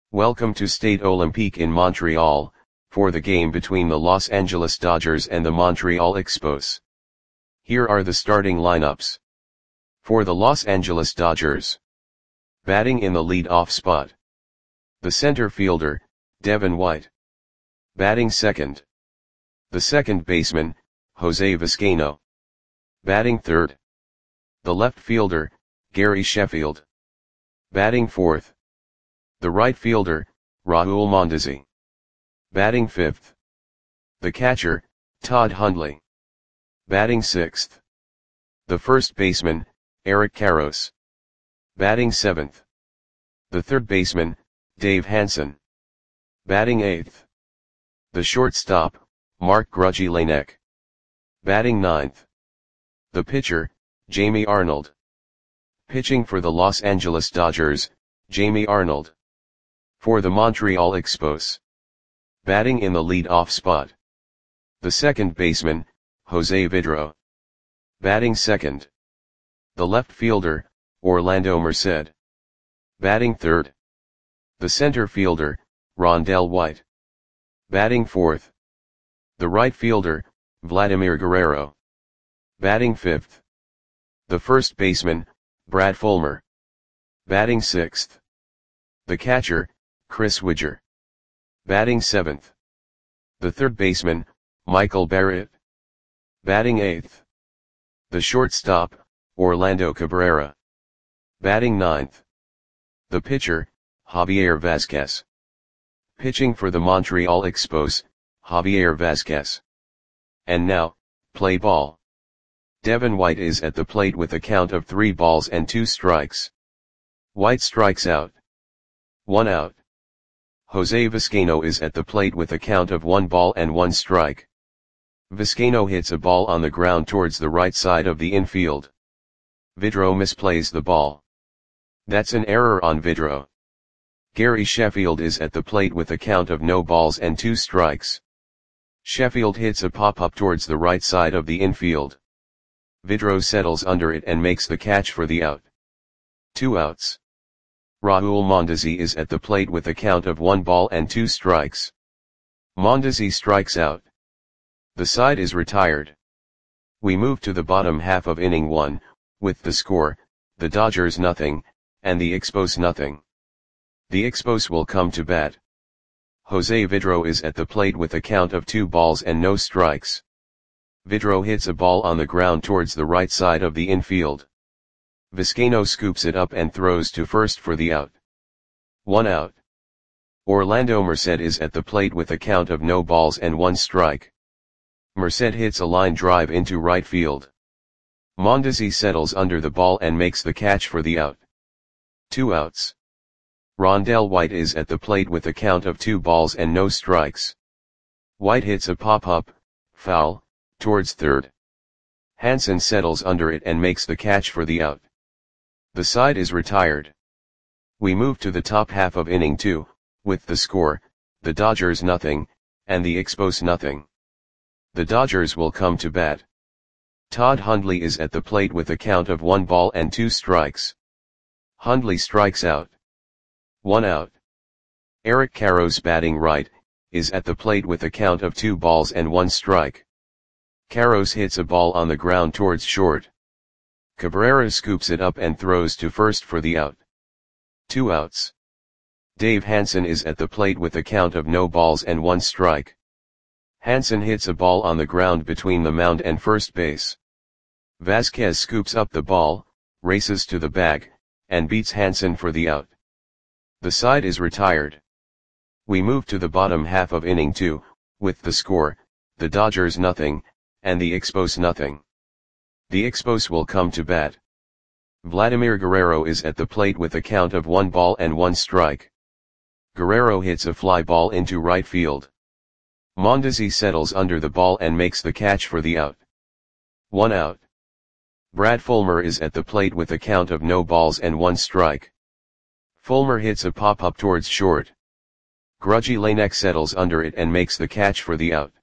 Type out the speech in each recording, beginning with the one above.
Welcome to Stade Olympique in Montreal, for the game between the Los Angeles Dodgers and the Montreal Expos. Here are the starting lineups. For the Los Angeles Dodgers. Batting in the lead-off spot. The center fielder, Devin White. Batting second. The second baseman, Jose Vizcaino. Batting third. The left fielder, Gary Sheffield. Batting fourth. The right fielder, Raul Mondesi. Batting fifth. The catcher, Todd Hundley. Batting sixth. The first baseman, Eric Karros. Batting seventh. The third baseman, Dave Hansen. Batting eighth. The shortstop, Mark Grudzielanek. Batting ninth. The pitcher, Jamie Arnold. Pitching for the Los Angeles Dodgers, Jamie Arnold. For the Montreal Expos. Batting in the lead-off spot. The second baseman, Jose Vidro. Batting second. The left fielder, Orlando Merced. Batting third. The center fielder, Rondell White. Batting fourth. The right fielder, Vladimir Guerrero. Batting fifth. The first baseman, Brad Fulmer. Batting sixth. The catcher, Chris Widger. Batting seventh. The third baseman, Michael Barrett. Batting eighth. The shortstop, Orlando Cabrera. Batting ninth. The pitcher, Javier Vazquez. Pitching for the Montreal Expos, Javier Vazquez. And now, play ball. Devin White is at the plate with a count of 3 balls and 2 strikes. White strikes out. 1 out. Jose Vizcaino is at the plate with a count of 1 ball and 1 strike. Vizcaino hits a ball on the ground towards the right side of the infield. Vidro misplays the ball. That's an error on Vidro. Gary Sheffield is at the plate with a count of no balls and 2 strikes. Sheffield hits a pop-up towards the right side of the infield. Vidro settles under it and makes the catch for the out. 2 outs. Raul Mondesi is at the plate with a count of 1 ball and 2 strikes. Mondesi strikes out. The side is retired. We move to the bottom half of inning 1, with the score, the Dodgers nothing, and the Expos nothing. The Expos will come to bat. Jose Vidro is at the plate with a count of 2 balls and no strikes. Vidro hits a ball on the ground towards the right side of the infield. Vizcaino scoops it up and throws to first for the out. 1 out. Orlando Merced is at the plate with a count of no balls and 1 strike. Merced hits a line drive into right field. Mondesi settles under the ball and makes the catch for the out. 2 outs. Rondell White is at the plate with a count of 2 balls and no strikes. White hits a pop-up, foul, towards third. Hansen settles under it and makes the catch for the out. The side is retired. We move to the top half of inning 2, with the score, the Dodgers nothing, and the Expos nothing. The Dodgers will come to bat. Todd Hundley is at the plate with a count of 1 ball and 2 strikes. Hundley strikes out. 1 out. Eric Karros, batting right, is at the plate with a count of 2 balls and 1 strike. Karros hits a ball on the ground towards short. Cabrera scoops it up and throws to first for the out. 2 outs. Dave Hansen is at the plate with a count of no balls and 1 strike. Hansen hits a ball on the ground between the mound and first base. Vazquez scoops up the ball, races to the bag, and beats Hansen for the out. The side is retired. We move to the bottom half of inning 2, with the score, the Dodgers nothing, and the Expos nothing. The Expos will come to bat. Vladimir Guerrero is at the plate with a count of 1 ball and 1 strike. Guerrero hits a fly ball into right field. Mondesi settles under the ball and makes the catch for the out. 1 out. Brad Fulmer is at the plate with a count of no balls and 1 strike. Fulmer hits a pop-up towards short. Grudzielanek settles under it and makes the catch for the out.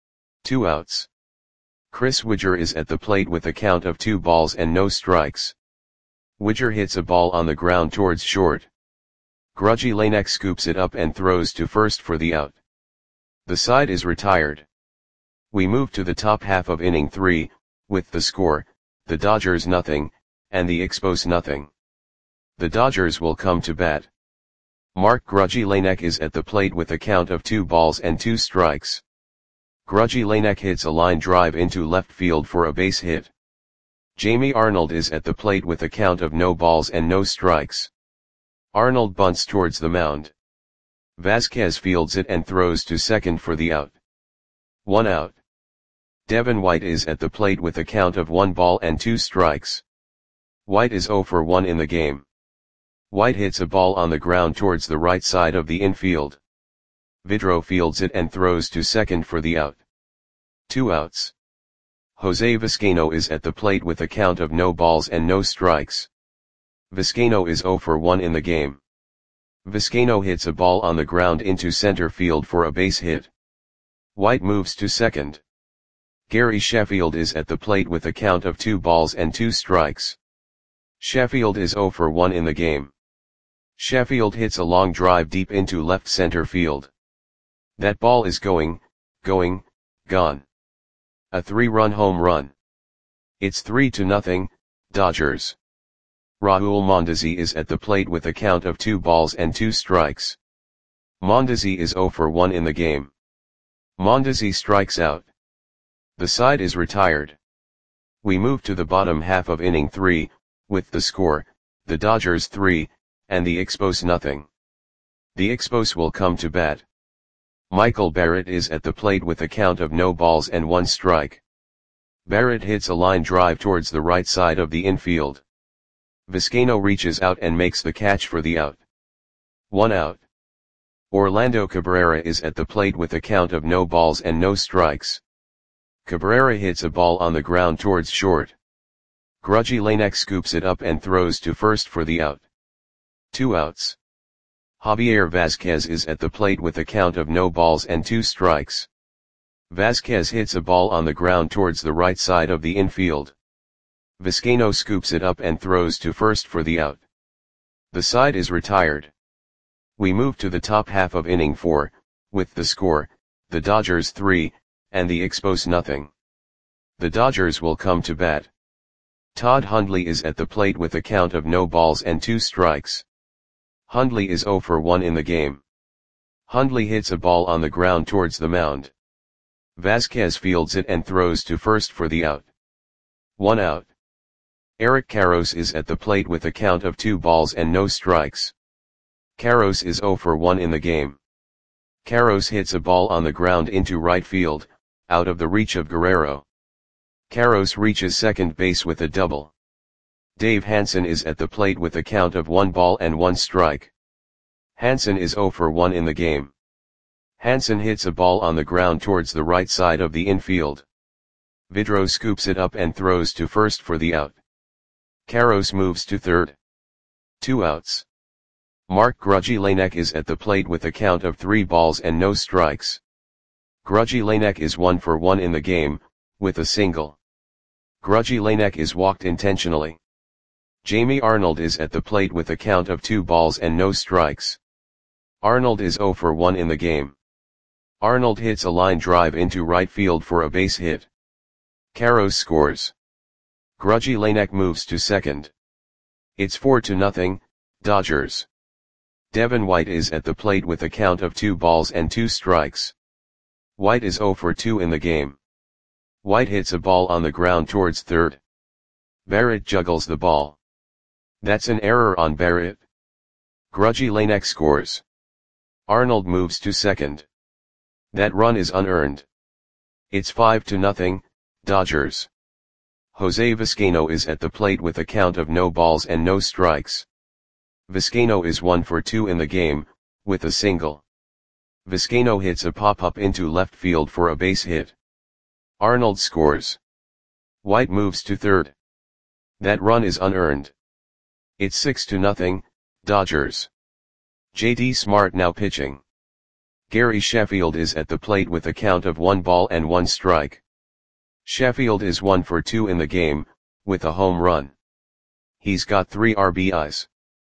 2 outs. Chris Widger is at the plate with a count of 2 balls and no strikes. Widger hits a ball on the ground towards short. Grudgy Lanek scoops it up and throws to first for the out. The side is retired. We move to the top half of inning 3, with the score, the Dodgers nothing, and the Expos nothing. The Dodgers will come to bat. Mark Grudgy Lanek is at the plate with a count of 2 balls and 2 strikes. Grudgy Lanek hits a line drive into left field for a base hit. Jamie Arnold is at the plate with a count of no balls and no strikes. Arnold bunts towards the mound. Vasquez fields it and throws to second for the out. 1 out. Devin White is at the plate with a count of 1 ball and 2 strikes. White is 0 for 1 in the game. White hits a ball on the ground towards the right side of the infield. Vidro fields it and throws to second for the out. 2 outs. Jose Vizcaino is at the plate with a count of no balls and no strikes. Vizcaino is 0 for 1 in the game. Vizcaino hits a ball on the ground into center field for a base hit. White moves to second. Gary Sheffield is at the plate with a count of 2 balls and 2 strikes. Sheffield is 0 for 1 in the game. Sheffield hits a long drive deep into left center field. That ball is gone. A 3-run home run. It's 3-0, Dodgers. Raul Mondesi is at the plate with a count of 2 balls and 2 strikes. Mondesi is 0 for 1 in the game. Mondesi strikes out. The side is retired. We move to the bottom half of inning 3, with the score, the Dodgers 3, and the Expos nothing. The Expos will come to bat. Michael Barrett is at the plate with a count of no balls and 1 strike. Barrett hits a line drive towards the right side of the infield. Vizcaino reaches out and makes the catch for the out. 1 out. Orlando Cabrera is at the plate with a count of no balls and no strikes. Cabrera hits a ball on the ground towards short. Grudgy Lanek scoops it up and throws to first for the out. 2 outs. Javier Vasquez is at the plate with a count of no balls and 2 strikes. Vasquez hits a ball on the ground towards the right side of the infield. Vizcaino scoops it up and throws to first for the out. The side is retired. We move to the top half of inning 4, with the score, the Dodgers 3, and the Expos nothing. The Dodgers will come to bat. Todd Hundley is at the plate with a count of no balls and 2 strikes. Hundley is 0 for 1 in the game. Hundley hits a ball on the ground towards the mound. Vasquez fields it and throws to first for the out. 1 out. Eric Karros is at the plate with a count of 2 balls and no strikes. Karros is 0 for 1 in the game. Karros hits a ball on the ground into right field, out of the reach of Guerrero. Karros reaches second base with a double. Dave Hansen is at the plate with a count of 1 ball and 1 strike. Hansen is 0 for 1 in the game. Hansen hits a ball on the ground towards the right side of the infield. Vidro scoops it up and throws to first for the out. Karros moves to third. 2 outs. Mark Grudgy Lanek is at the plate with a count of 3 balls and no strikes. Grudgy Lanek is 1 for 1 in the game, with a single. Grudgy Lanek is walked intentionally. Jamie Arnold is at the plate with a count of 2 balls and no strikes. Arnold is 0 for 1 in the game. Arnold hits a line drive into right field for a base hit. Karros scores. Grudgy Lanek moves to second. It's 4-0, Dodgers. Devin White is at the plate with a count of 2 balls and 2 strikes. White is 0 for 2 in the game. White hits a ball on the ground towards third. Barrett juggles the ball. That's an error on Barrett. Grudgy Lanek scores. Arnold moves to second. That run is unearned. It's 5-0, Dodgers. Jose Vizcaino is at the plate with a count of no balls and no strikes. Vizcaino is 1 for 2 in the game, with a single. Vizcaino hits a pop-up into left field for a base hit. Arnold scores. White moves to third. That run is unearned. It's 6-0, Dodgers. J.D. Smart now pitching. Gary Sheffield is at the plate with a count of 1 ball and 1 strike. Sheffield is 1 for 2 in the game, with a home run. He's got 3 RBIs.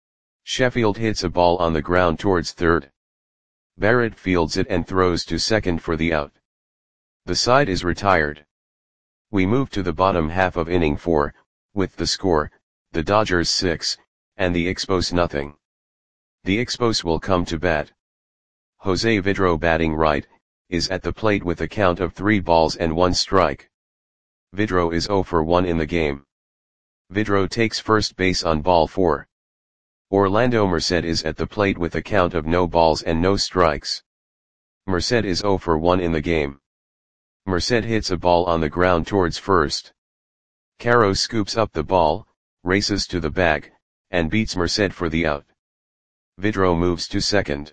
Sheffield hits a ball on the ground towards third. Barrett fields it and throws to second for the out. The side is retired. We move to the bottom half of inning 4, with the score, the Dodgers 6, and the Expos nothing. The Expos will come to bat. Jose Vidro, batting right, is at the plate with a count of 3 balls and 1 strike. Vidro is 0 for 1 in the game. Vidro takes first base on ball 4. Orlando Merced is at the plate with a count of no balls and no strikes. Merced is 0 for 1 in the game. Merced hits a ball on the ground towards first. Caro scoops up the ball, races to the bag, and beats Merced for the out. Vidro moves to second.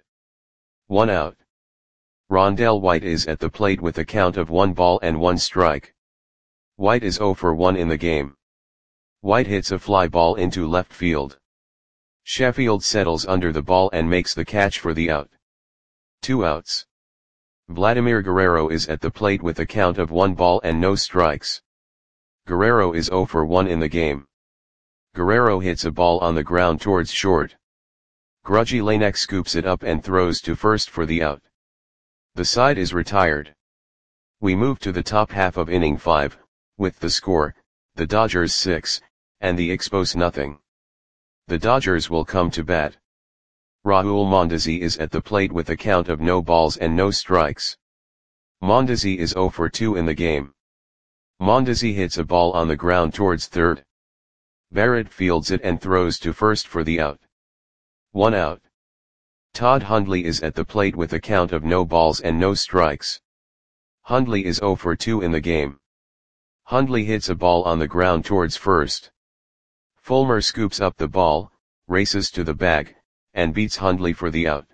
1 out. Rondell White is at the plate with a count of 1 ball and 1 strike. White is 0 for 1 in the game. White hits a fly ball into left field. Sheffield settles under the ball and makes the catch for the out. 2 outs. Vladimir Guerrero is at the plate with a count of 1 ball and no strikes. Guerrero is 0 for 1 in the game. Guerrero hits a ball on the ground towards short. Grudgy Lanek scoops it up and throws to first for the out. The side is retired. We move to the top half of inning 5, with the score, the Dodgers 6, and the Expos nothing. The Dodgers will come to bat. Raul Mondesi is at the plate with a count of no balls and no strikes. Mondesi is 0 for 2 in the game. Mondesi hits a ball on the ground towards third. Barrett fields it and throws to first for the out. 1 out. Todd Hundley is at the plate with a count of no balls and no strikes. Hundley is 0 for 2 in the game. Hundley hits a ball on the ground towards first. Fulmer scoops up the ball, races to the bag, and beats Hundley for the out.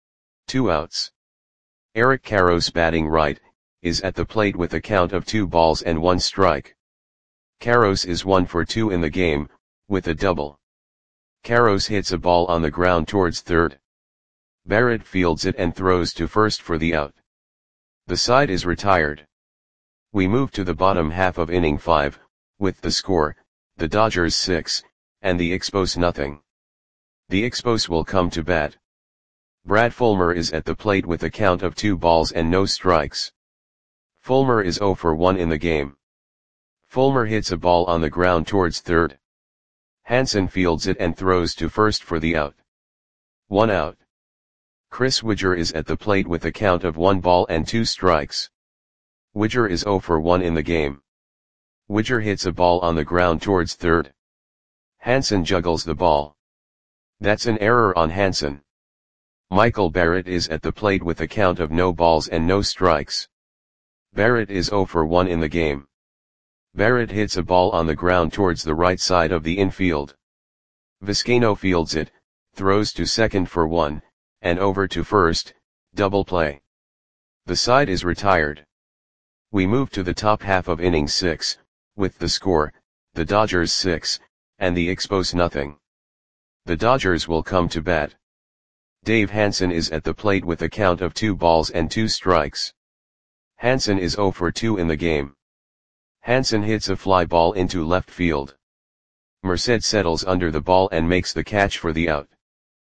2 outs. Eric Karros, batting right, is at the plate with a count of 2 balls and 1 strike. Karros is 1 for 2 in the game, with a double. Karros hits a ball on the ground towards third. Barrett fields it and throws to first for the out. The side is retired. We move to the bottom half of inning 5, with the score, the Dodgers 6, and the Expos nothing. The Expos will come to bat. Brad Fulmer is at the plate with a count of 2 balls and no strikes. Fulmer is 0 for 1 in the game. Fulmer hits a ball on the ground towards third. Hansen fields it and throws to first for the out. 1 out. Chris Widger is at the plate with a count of 1 ball and 2 strikes. Widger is 0 for 1 in the game. Widger hits a ball on the ground towards third. Hansen juggles the ball. That's an error on Hansen. Michael Barrett is at the plate with a count of no balls and no strikes. Barrett is 0 for 1 in the game. Barrett hits a ball on the ground towards the right side of the infield. Vizcaino fields it, throws to second for 1, and over to first, double play. The side is retired. We move to the top half of inning 6, with the score, the Dodgers 6, and the Expos nothing. The Dodgers will come to bat. Dave Hansen is at the plate with a count of 2 balls and 2 strikes. Hansen is 0 for 2 in the game. Hansen hits a fly ball into left field. Merced settles under the ball and makes the catch for the out.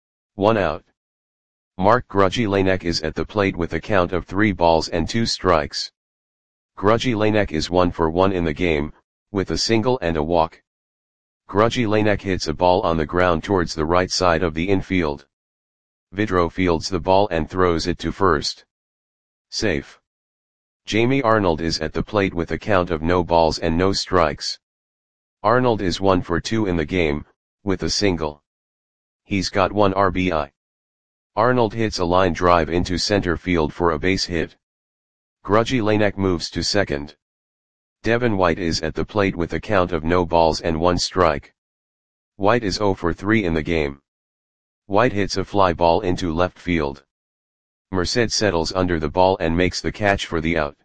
1 out. Mark Grudgy Lanek is at the plate with a count of 3 balls and 2 strikes. Grudgy Lanek is 1 for 1 in the game, with a single and a walk. Grudgy Lanek hits a ball on the ground towards the right side of the infield. Vidro fields the ball and throws it to first. Safe. Jamie Arnold is at the plate with a count of no balls and no strikes. Arnold is 1 for 2 in the game, with a single. He's got 1 RBI. Arnold hits a line drive into center field for a base hit. Grudgy Lanek moves to second. Devin White is at the plate with a count of no balls and 1 strike. White is 0 for 3 in the game. White hits a fly ball into left field. Merced settles under the ball and makes the catch for the out.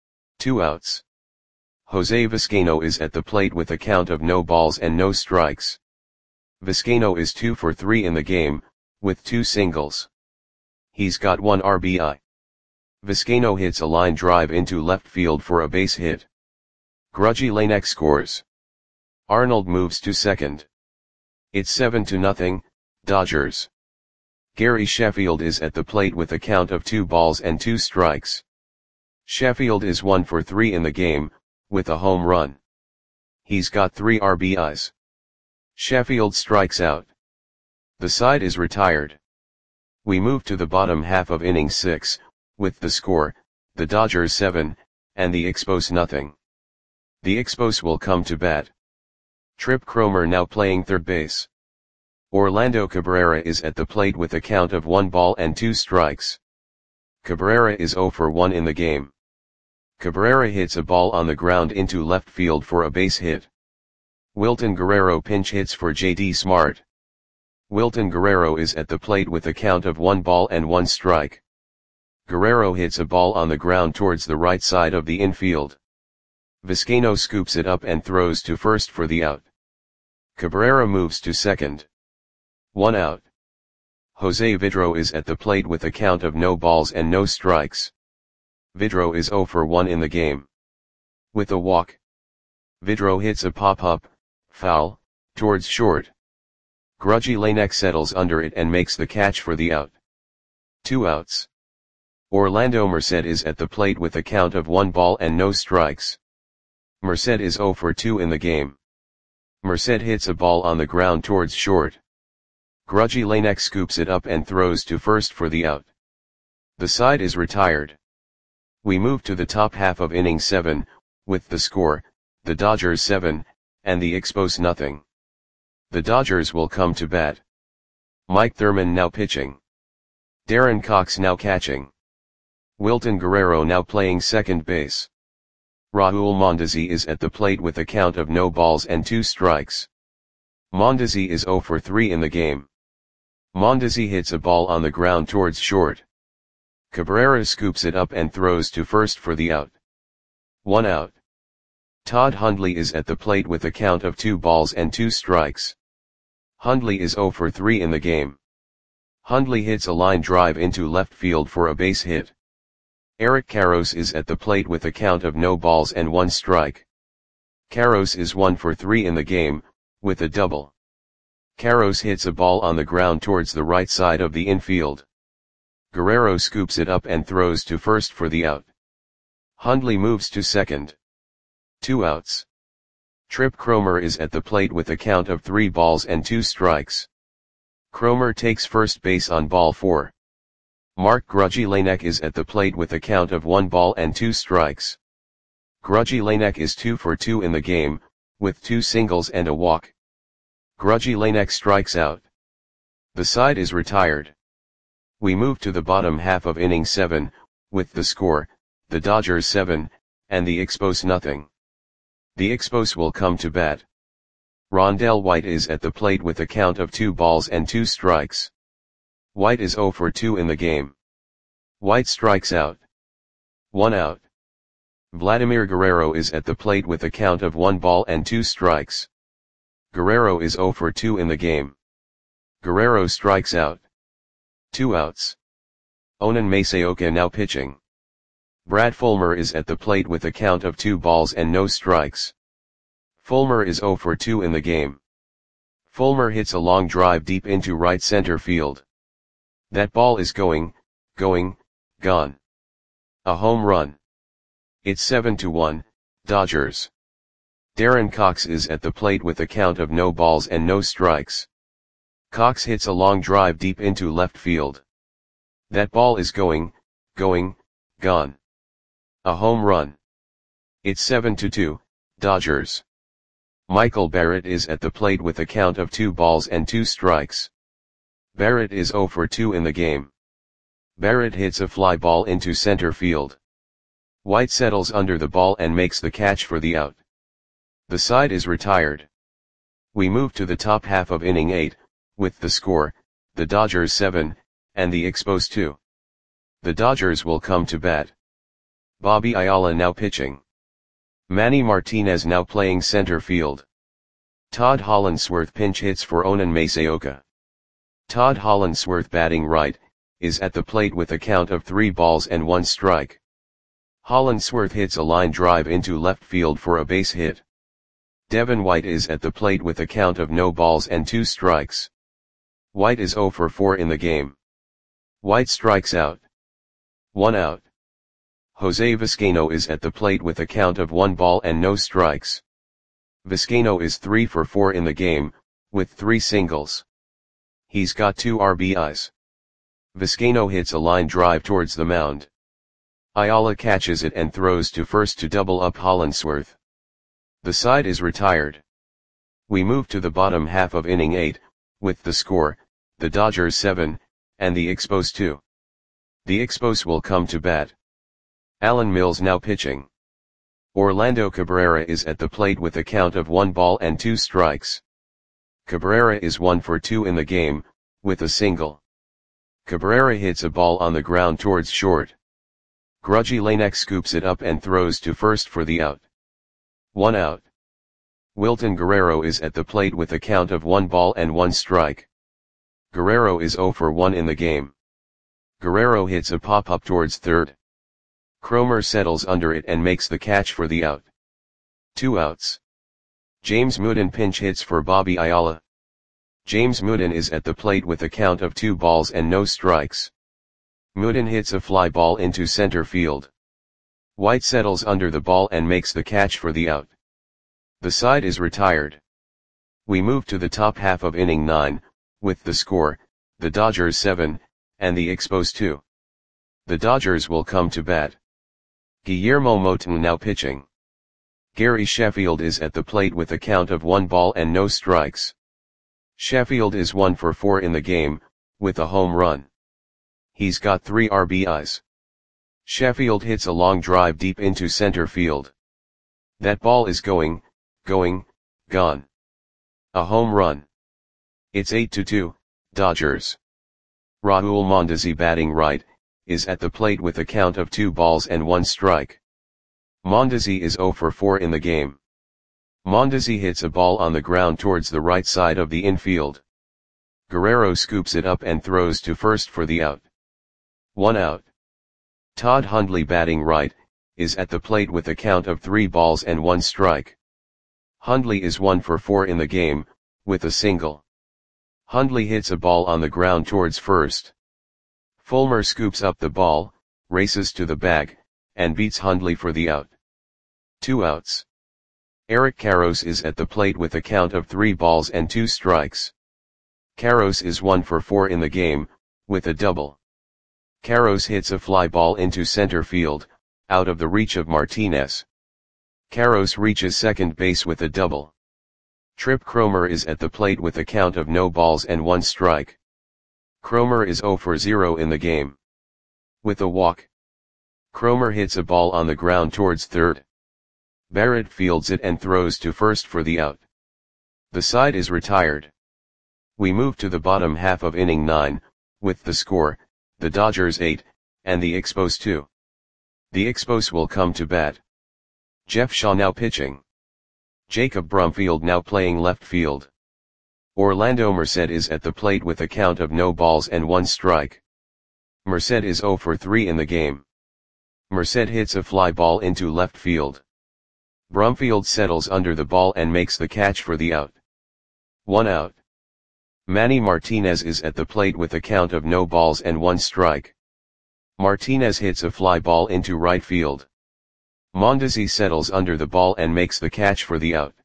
2 outs. Jose Vizcaino is at the plate with a count of no balls and no strikes. Vizcaino is 2 for 3 in the game, with 2 singles. He's got 1 RBI. Vizcaino hits a line drive into left field for a base hit. Grudgy Lanek scores. Arnold moves to second. It's 7-0, Dodgers. Gary Sheffield is at the plate with a count of 2 balls and 2 strikes. Sheffield is 1 for 3 in the game, with a home run. He's got 3 RBIs. Sheffield strikes out. The side is retired. We move to the bottom half of inning 6, with the score, the Dodgers 7, and the Expos nothing. The Expos will come to bat. Trip Cromer now playing third base. Orlando Cabrera is at the plate with a count of 1 ball and 2 strikes. Cabrera is 0 for 1 in the game. Cabrera hits a ball on the ground into left field for a base hit. Wilton Guerrero pinch hits for J.D. Smart. Wilton Guerrero is at the plate with a count of 1 ball and 1 strike. Guerrero hits a ball on the ground towards the right side of the infield. Vizcaino scoops it up and throws to first for the out. Cabrera moves to second. 1 out. Jose Vidro is at the plate with a count of no balls and no strikes. Vidro is 0 for 1 in the game. With a walk. Vidro hits a pop-up, foul, towards short. Grudgy Lanek settles under it and makes the catch for the out. 2 outs. Orlando Merced is at the plate with a count of 1 ball and no strikes. Merced is 0 for 2 in the game. Merced hits a ball on the ground towards short. Grudgy Lanek scoops it up and throws to first for the out. The side is retired. We move to the top half of inning 7, with the score, the Dodgers 7, and the Expos nothing. The Dodgers will come to bat. Mike Thurman now pitching. Darren Cox now catching. Wilton Guerrero now playing second base. Raul Mondesi is at the plate with a count of no balls and 2 strikes. Mondesi is 0 for 3 in the game. Mondesi hits a ball on the ground towards short. Cabrera scoops it up and throws to first for the out. 1 out. Todd Hundley is at the plate with a count of 2 balls and 2 strikes. Hundley is 0 for 3 in the game. Hundley hits a line drive into left field for a base hit. Eric Karros is at the plate with a count of no balls and 1 strike. Karros is 1 for 3 in the game, with a double. Karros hits a ball on the ground towards the right side of the infield. Guerrero scoops it up and throws to first for the out. Hundley moves to second. 2 outs. Trip Cromer is at the plate with a count of 3 balls and 2 strikes. Cromer takes first base on ball 4. Mark Grudgy Lanek is at the plate with a count of 1 ball and 2 strikes. Grudgy Lanek is 2 for 2 in the game, with 2 singles and a walk. Grudgy Lanek strikes out. The side is retired. We move to the bottom half of inning 7, with the score, the Dodgers 7, and the Expos nothing. The Expos will come to bat. Rondell White is at the plate with a count of 2 balls and 2 strikes. White is 0 for 2 in the game. White strikes out. 1 out. Vladimir Guerrero is at the plate with a count of 1 ball and 2 strikes. Guerrero is 0 for 2 in the game. Guerrero strikes out. 2 outs. Onan Masaoka now pitching. Brad Fulmer is at the plate with a count of 2 balls and no strikes. Fulmer is 0 for 2 in the game. Fulmer hits a long drive deep into right center field. That ball is gone. A home run. It's 7-1, Dodgers. Darren Cox is at the plate with a count of no balls and no strikes. Cox hits a long drive deep into left field. That ball is gone. A home run. It's 7-2, Dodgers. Michael Barrett is at the plate with a count of 2 balls and 2 strikes. Barrett is 0 for 2 in the game. Barrett hits a fly ball into center field. White settles under the ball and makes the catch for the out. The side is retired. We move to the top half of inning 8, with the score, the Dodgers 7, and the Expos 2. The Dodgers will come to bat. Bobby Ayala now pitching. Manny Martinez now playing center field. Todd Hollandsworth pinch hits for Onan Masaoka. Todd Hollandsworth batting right, is at the plate with a count of 3 balls and 1 strike. Hollandsworth hits a line drive into left field for a base hit. Devin White is at the plate with a count of no balls and 2 strikes. White is 0 for 4 in the game. White strikes out. 1 out. Jose Vizcaino is at the plate with a count of 1 ball and no strikes. Vizcaino is 3 for 4 in the game, with 3 singles. He's got 2 RBIs. Vizcaino hits a line drive towards the mound. Ayala catches it and throws to first to double up Hollandsworth. The side is retired. We move to the bottom half of inning 8, with the score, the Dodgers 7, and the Expos 2. The Expos will come to bat. Alan Mills now pitching. Orlando Cabrera is at the plate with a count of 1 ball and 2 strikes. Cabrera is 1 for 2 in the game, with a single. Cabrera hits a ball on the ground towards short. Grudgy Lanek scoops it up and throws to first for the out. 1 out. Wilton Guerrero is at the plate with a count of 1 ball and 1 strike. Guerrero is 0 for 1 in the game. Guerrero hits a pop-up towards third. Cromer settles under it and makes the catch for the out. 2 outs. James Mooden pinch hits for Bobby Ayala. James Mooden is at the plate with a count of 2 balls and no strikes. Mooden hits a fly ball into center field. White settles under the ball and makes the catch for the out. The side is retired. We move to the top half of inning 9, with the score, the Dodgers 7, and the Expos 2. The Dodgers will come to bat. Guillermo Moton now pitching. Gary Sheffield is at the plate with a count of 1 ball and no strikes. Sheffield is 1 for 4 in the game, with a home run. He's got 3 RBIs. Sheffield hits a long drive deep into center field. That ball is gone. A home run. It's 8-2, Dodgers. Raul Mondesi batting right, is at the plate with a count of 2 balls and 1 strike. Mondesi is 0 for 4 in the game. Mondesi hits a ball on the ground towards the right side of the infield. Guerrero scoops it up and throws to first for the out. 1 out. Todd Hundley batting right, is at the plate with a count of 3 balls and 1 strike. Hundley is 1 for 4 in the game, with a single. Hundley hits a ball on the ground towards first. Fulmer scoops up the ball, races to the bag, and beats Hundley for the out. 2 outs. Eric Karros is at the plate with a count of 3 balls and 2 strikes. Karros is 1 for 4 in the game, with a double. Karros hits a fly ball into center field, out of the reach of Martinez. Karros reaches second base with a double. Trip Cromer is at the plate with a count of no balls and 1 strike. Cromer is 0 for 0 in the game. With a walk. Cromer hits a ball on the ground towards third. Barrett fields it and throws to first for the out. The side is retired. We move to the bottom half of inning 9, with the score, the Dodgers 8, and the Expos 2. The Expos will come to bat. Jeff Shaw now pitching. Jacob Brumfield now playing left field. Orlando Merced is at the plate with a count of no balls and 1 strike. Merced is 0 for 3 in the game. Merced hits a fly ball into left field. Brumfield settles under the ball and makes the catch for the out. 1 out. Manny Martinez is at the plate with a count of no balls and 1 strike. Martinez hits a fly ball into right field. Mondesi settles under the ball and makes the catch for the out.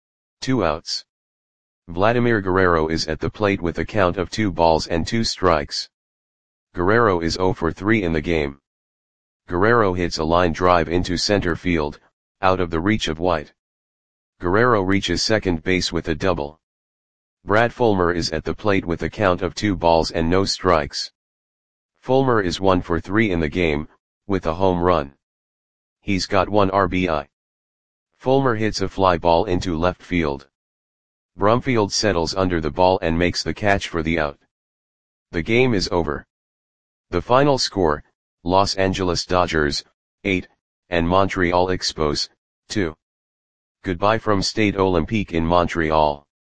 2 outs. Vladimir Guerrero is at the plate with a count of 2 balls and 2 strikes. Guerrero is 0 for 3 in the game. Guerrero hits a line drive into center field, out of the reach of White. Guerrero reaches second base with a double. Brad Fulmer is at the plate with a count of 2 balls and no strikes. Fulmer is 1 for 3 in the game, with a home run. He's got 1 RBI. Fulmer hits a fly ball into left field. Brumfield settles under the ball and makes the catch for the out. The game is over. The final score, Los Angeles Dodgers, 8, and Montreal Expos, 2. Goodbye from Stade Olympique in Montreal.